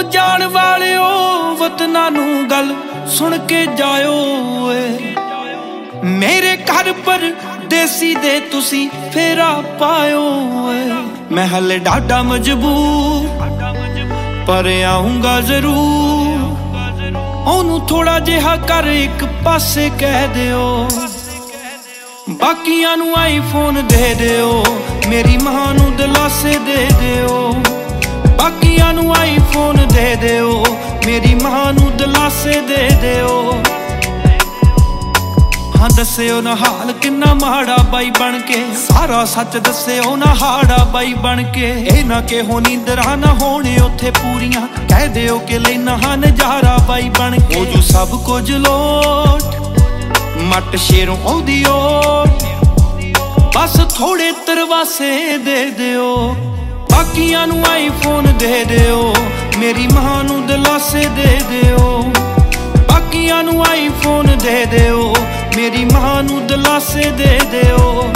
ਜਾਣ ਵਾਲਿਓ ਵਤਨਾਂ ਨੂੰ ਗੱਲ ਸੁਣ ਕੇ ਜਾਇਓ ਓਏ। ਮੇਰੇ ਘਰ ਪਰਦੇਸੀ ਦੇ ਤੁਸੀਂ ਫੇਰਾ ਪਾਇਓ ਓਏ। ਮੈਂ ਹਲੇ ਡਾਢਾ ਮਜਬੂਰ ਪਰ ਆਉਂਗਾ ਜ਼ਰੂਰ। ਉਹਨੂੰ ਥੋੜਾ ਜਿਹਾ ਕਰ ਇੱਕ ਪਾਸੇ ਕਹਿ ਦਿਓ। ਬਾਕੀਆਂ ਨੂੰ ਆਈਫੋਨ ਦੇ ਦਿਓ, ਮੇਰੀ ਮਾਂ ਨੂੰ ਦਿਲਾਸੇ ਦੇ ਦਿਓ। ਬਾਕੀਆਂ ਨੂੰ ਆਈਫੋਨ ਦੇ ਦਿਓ, ਮੇਰੀ ਮਾਂ ਨੂੰ ਦਿਲਾਸੇ ਦੇ ਦਿਓ। ਹਾਂ ਦੱਸਿਓ ਨਾ ਹਾਲ ਕਿੰਨਾ ਮਾੜਾ ਬਾਈ ਬਣ ਕੇ, ਸਾਰਾ ਸੱਚ ਦੱਸਿਓ ਨਾ ਹਾੜਾ ਬਾਈ ਬਣ ਕੇ। ਇਹ ਨਾ ਕਿਹੋ ਨੀਂਦਰਾਂ ਨਾ ਹੋਣ ਉੱਥੇ ਪੂਰੀਆਂ, ਕਹਿ ਦਿਓ ਕਿ ਲੈਣਾ ਹਾਂ ਨਜ਼ਾਰਾ ਬਾਈ ਬਣ ਕੇ। ਉਹ ਜੋ ਸਭ ਕੁਝ ਲੋਟ ਮੱਟ ਸ਼ੇਰੋਂ ਆਉਂਦੀ ਓਟ, ਬਸ ਥੋੜੇ ਤਰਵਾਸੇ ਦੇ ਦਿਓ। ਬਾਕੀਆਂ ਨੂੰ ਆਈਫੋਨ ਦੇ ਦਿਓ, ਮੇਰੀ ਮਾਂ ਨੂੰ ਦਿਲਾਸੇ ਦੇ ਦਿਓ। ਬਾਕੀਆਂ ਨੂੰ ਆਈਫੋਨ ਦੇ ਦਿਓ, ਮੇਰੀ ਮਾਂ ਨੂੰ ਦਿਲਾਸੇ ਦੇ ਦਿਓ।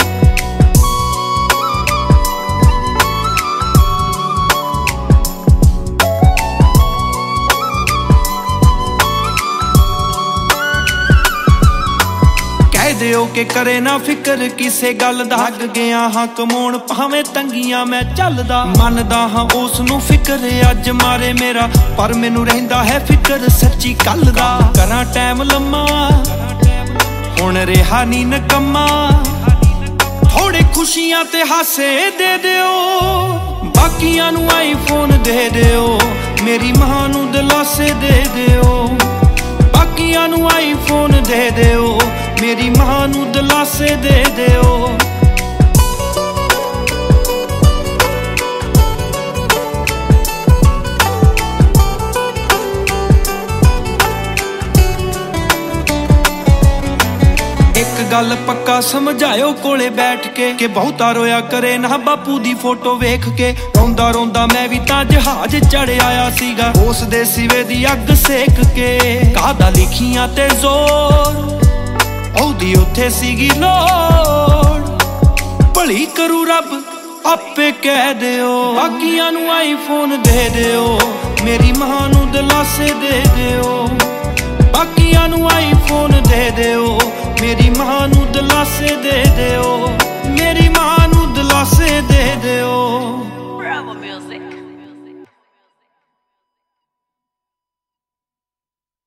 ਕਹਿ ਦਿਓ ਕਿ ਕਰੇ ਨਾ ਫਿਕਰ ਕਿਸੇ ਗੱਲ ਦਾ, ਲੱਗ ਗਿਆ ਹਾਂ ਕਮਾਉਣ ਭਾਵੇਂ ਤੰਗੀਆਂ ਮੈਂ ਚੱਲਦਾ। ਮੰਨਦਾ ਹਾਂ ਉਸ ਨੂੰ ਫਿਕਰ ਅੱਜ ਮਾਰੇ ਮੇਰਾ, ਪਰ ਮੈਨੂੰ ਰਹਿੰਦਾ ਹੈ ਫਿਕਰ ਸੱਚੀ ਕੱਲ ਦਾ। ਕਰਾਂ ਟਾਈਮ ਲੰਮਾ ਹੁਣ ਰਿਹਾ ਨੀ ਨਕੰਮਾ, ਥੋੜੇ ਖੁਸ਼ੀਆਂ ਤੇ ਹਾਸੇ ਦੇ ਦਿਓ। ਬਾਕੀਆਂ ਨੂੰ ਆਈਫੋਨ ਦੇ ਦਿਓ, ਮੇਰੀ ਮਾਂ ਨੂੰ ਦਿਲਾਸੇ ਦੇ ਦਿਓ। ਬਾਕੀਆਂ ਨੂੰ ਆਈਫੋਨ ਦੇ ਦਿਓ, ਮੇਰੀ ਮਾਂ ਨੂੰ ਦਿਲਾਸੇ ਦੇ ਦਿਓ। ਇੱਕ ਗੱਲ ਪੱਕਾ ਸਮਝਾਇਓ ਕੋਲੇ ਬੈਠ ਕੇ, ਕਿ ਬਹੁਤਾ ਰੋਇਆ ਕਰੇ ਨਾ ਬਾਪੂ ਦੀ ਫੋਟੋ ਵੇਖ ਕੇ। ਰੋਂਦਾ ਰੋਂਦਾ ਮੈਂ ਵੀ ਤਾਂ ਜਹਾਜ਼ ਚੜ ਆਇਆ ਸੀਗਾ, ਉਸ ਦੇ ਸਿਵੇ ਦੀ ਅੱਗ ਸੇਕ ਕੇ। ਕਾਹਦਾ ਲਿਖੀਆਂ ਤੇ ਜ਼ੋਰ ਉਹਦੀ ਉੱਥੇ ਸੀਗੀ ਲੋੜ, ਭਲੀ ਕਰੂ ਰੱਬ ਆਪੇ ਕਹਿ ਦਿਓ। ਬਾਕੀਆਂ ਨੂੰ ਆਈਫੋਨ ਦੇ ਦਿਓ, ਮੇਰੀ ਮਾਂ ਨੂੰ ਦਿਲਾਸੇ ਦੇ ਦਿਓ। ਬਾਕੀਆਂ ਨੂੰ ਆਈਫੋਨ ਦੇ ਦਿਓ, ਮੇਰੀ ਮਾਂ ਨੂੰ ਦਿਲਾਸੇ ਦੇ ਦਿਓ।